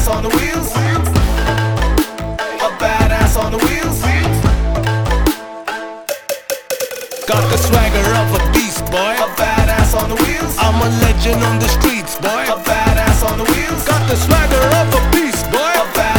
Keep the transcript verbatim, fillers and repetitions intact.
badass on the wheels. A badass on the wheels. Got the swagger of a beast, boy. A badass on the wheels. I'm a legend on the streets, boy. A badass on the wheels. Got the swagger of a beast, boy. A badass